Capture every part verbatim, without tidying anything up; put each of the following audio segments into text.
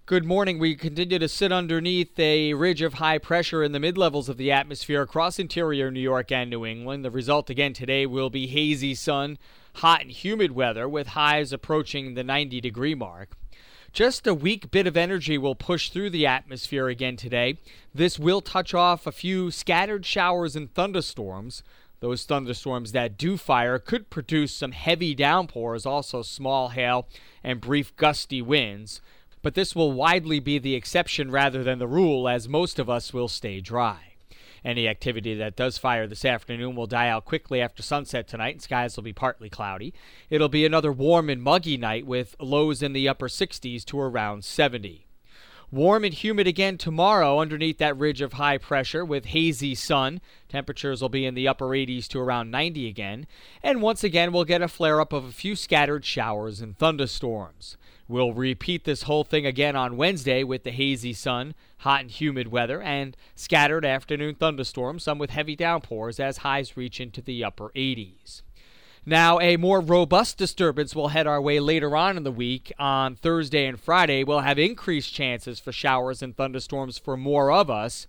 Good morning. We continue to sit underneath a ridge of high pressure in the mid-levels of the atmosphere across interior New York and New England. The result again today will be hazy sun, hot and humid weather with highs approaching the ninety degree mark. Just a weak bit of energy will push through the atmosphere again today. This will touch off a few scattered showers and thunderstorms. Those thunderstorms that do fire could produce some heavy downpours, also small hail and brief gusty winds. But this will widely be the exception rather than the rule, as most of us will stay dry. Any activity that does fire this afternoon will die out quickly after sunset tonight, and skies will be partly cloudy. It'll be another warm and muggy night with lows in the upper sixties to around seventy. Warm and humid again tomorrow underneath that ridge of high pressure with hazy sun. Temperatures will be in the upper eighties to around ninety again. And once again, we'll get a flare-up of a few scattered showers and thunderstorms. We'll repeat this whole thing again on Wednesday with the hazy sun, hot and humid weather, and scattered afternoon thunderstorms, some with heavy downpours as highs reach into the upper eighties. Now, a more robust disturbance will head our way later on in the week. On Thursday and Friday, we'll have increased chances for showers and thunderstorms for more of us.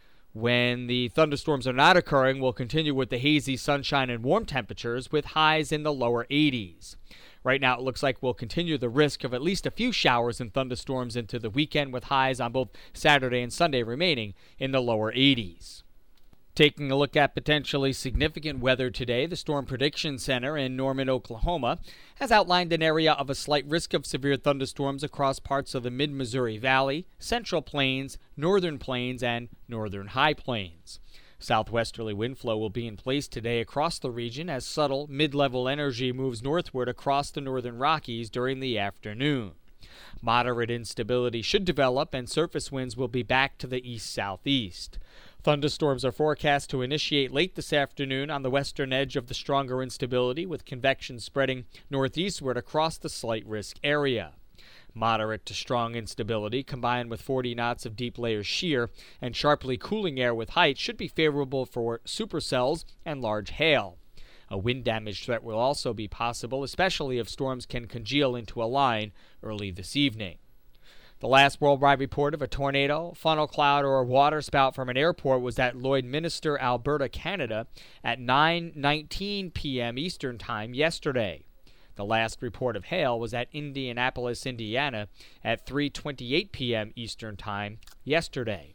When the thunderstorms are not occurring, we'll continue with the hazy sunshine and warm temperatures with highs in the lower eighties. Right now, it looks like we'll continue the risk of at least a few showers and thunderstorms into the weekend with highs on both Saturday and Sunday remaining in the lower eighties. Taking a look at potentially significant weather today, the Storm Prediction Center in Norman, Oklahoma, has outlined an area of a slight risk of severe thunderstorms across parts of the mid-Missouri Valley, Central Plains, Northern Plains, and Northern High Plains. Southwesterly wind flow will be in place today across the region as subtle mid-level energy moves northward across the northern Rockies during the afternoon. Moderate instability should develop and surface winds will be back to the east-southeast. Thunderstorms are forecast to initiate late this afternoon on the western edge of the stronger instability, with convection spreading northeastward across the slight risk area. Moderate to strong instability combined with forty knots of deep layer shear and sharply cooling air with height should be favorable for supercells and large hail. A wind damage threat will also be possible, especially if storms can congeal into a line early this evening. The last worldwide report of a tornado, funnel cloud, or a waterspout from an airport was at Lloydminster, Alberta, Canada at nine nineteen p.m. Eastern Time yesterday. The last report of hail was at Indianapolis, Indiana at three twenty-eight p.m. Eastern Time yesterday.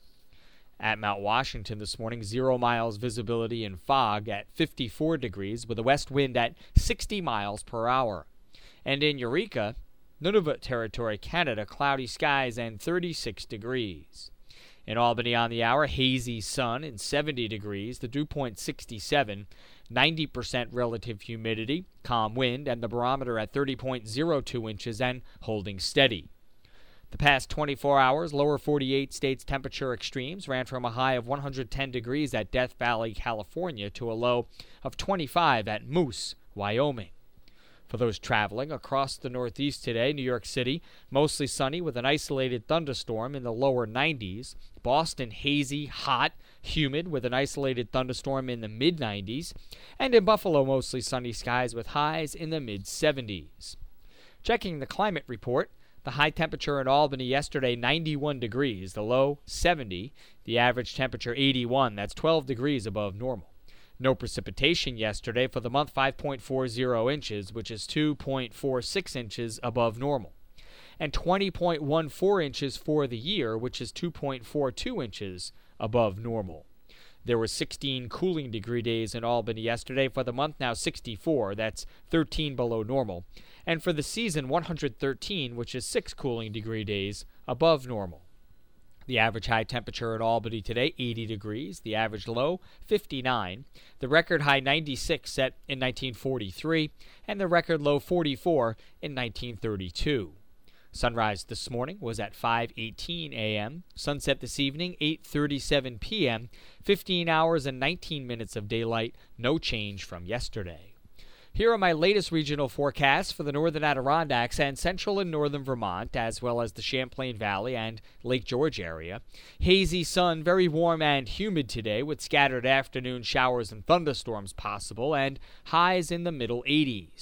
At Mount Washington this morning, zero miles visibility and fog at fifty-four degrees with a west wind at sixty miles per hour. And in Eureka, Nunavut Territory, Canada, cloudy skies and thirty-six degrees. In Albany on the hour, hazy sun and seventy degrees, the dew point sixty-seven, ninety percent relative humidity, calm wind, and the barometer at thirty point zero two inches and holding steady. The past twenty-four hours, lower forty-eight states temperature extremes ran from a high of one hundred ten degrees at Death Valley, California, to a low of twenty-five at Moose, Wyoming. For those traveling across the Northeast today, New York City, mostly sunny with an isolated thunderstorm in the lower nineties. Boston, hazy, hot, humid with an isolated thunderstorm in the mid nineties. And in Buffalo, mostly sunny skies with highs in the mid seventies. Checking the climate report, the high temperature in Albany yesterday, ninety-one degrees, the low seventy, the average temperature eighty-one, that's twelve degrees above normal. No precipitation yesterday for the month, five point four zero inches, which is two point four six inches above normal. And twenty point one four inches for the year, which is two point four two inches above normal. There were sixteen cooling degree days in Albany yesterday. For the month, now sixty-four, that's thirteen below normal. And for the season, one hundred thirteen, which is six cooling degree days above normal. The average high temperature in Albany today, eighty degrees. The average low, fifty-nine. The record high, ninety-six, set in nineteen forty-three. And the record low, forty-four, in nineteen thirty-two. Sunrise this morning was at five eighteen a.m. Sunset this evening, eight thirty-seven p.m. fifteen hours and nineteen minutes of daylight. No change from yesterday. Here are my latest regional forecasts for the northern Adirondacks and central and northern Vermont, as well as the Champlain Valley and Lake George area. Hazy sun, very warm and humid today, with scattered afternoon showers and thunderstorms possible, and highs in the middle eighties.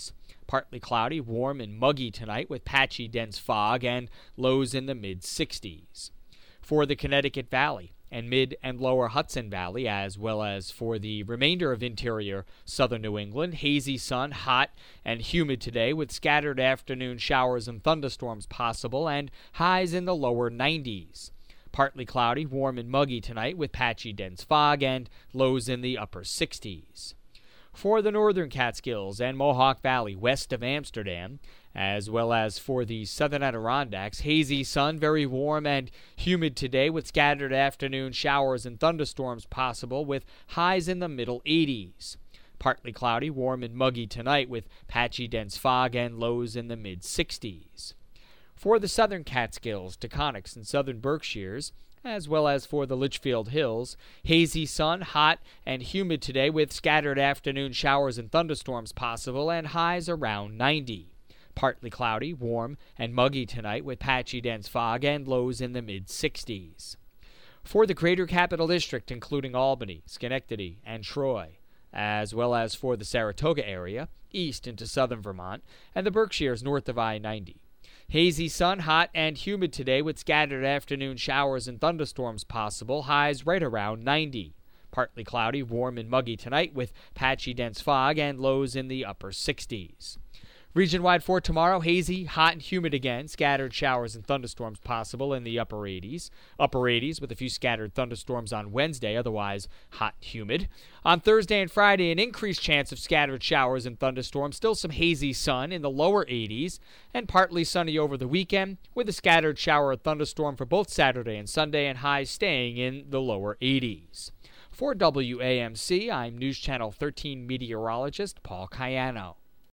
Partly cloudy, warm, and muggy tonight with patchy dense fog and lows in the mid sixties. For the Connecticut Valley and mid and lower Hudson Valley, as well as for the remainder of interior southern New England, hazy sun, hot and humid today with scattered afternoon showers and thunderstorms possible and highs in the lower nineties. Partly cloudy, warm and muggy tonight with patchy dense fog and lows in the upper sixties. For the northern Catskills and Mohawk Valley west of Amsterdam, as well as for the southern Adirondacks, hazy sun, very warm and humid today with scattered afternoon showers and thunderstorms possible with highs in the middle eighties. Partly cloudy, warm and muggy tonight with patchy dense fog and lows in the mid sixties. For the southern Catskills, Taconics, and southern Berkshires, as well as for the Litchfield Hills, hazy sun, hot and humid today with scattered afternoon showers and thunderstorms possible and highs around ninety. Partly cloudy, warm and muggy tonight with patchy dense fog and lows in the mid sixties. For the Greater Capital District, including Albany, Schenectady, and Troy, as well as for the Saratoga area, east into southern Vermont, and the Berkshires north of I ninety. Hazy sun, hot and humid today with scattered afternoon showers and thunderstorms possible, highs right around ninety. Partly cloudy, warm and muggy tonight with patchy dense fog and lows in the upper sixties. Region-wide for tomorrow, hazy, hot and humid again, scattered showers and thunderstorms possible in the upper eighties. Upper eighties with a few scattered thunderstorms on Wednesday, otherwise hot and humid. On Thursday and Friday, an increased chance of scattered showers and thunderstorms, still some hazy sun in the lower eighties, and partly sunny over the weekend with a scattered shower or thunderstorm for both Saturday and Sunday, and highs staying in the lower eighties. For W A M C, I'm News Channel thirteen meteorologist Paul Cayano.